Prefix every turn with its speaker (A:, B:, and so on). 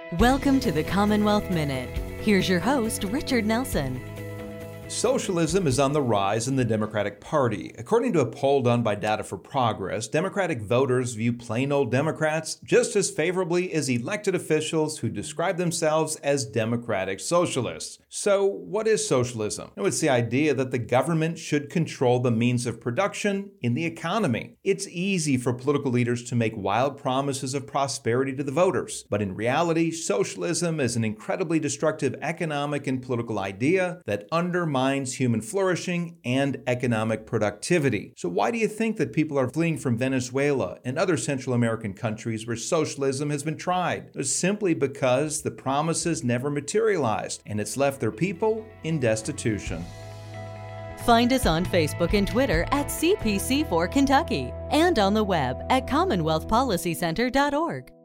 A: Welcome to the Commonwealth Minute. Here's your host, Richard Nelson.
B: Socialism is on the rise in the Democratic Party. According to a poll done by Data for Progress, Democratic voters view plain old Democrats just as favorably as elected officials who describe themselves as democratic socialists. So, what is socialism? It's the idea that the government should control the means of production in the economy. It's easy for political leaders to make wild promises of prosperity to the voters, but in reality, socialism is an incredibly destructive economic and political idea that undermines human flourishing and economic productivity. So why do you think that people are fleeing from Venezuela and other Central American countries where socialism has been tried? It's simply because the promises never materialized, and it's left their people in destitution.
A: Find us on Facebook and Twitter at CPC4 Kentucky and on the web at CommonwealthPolicyCenter.org.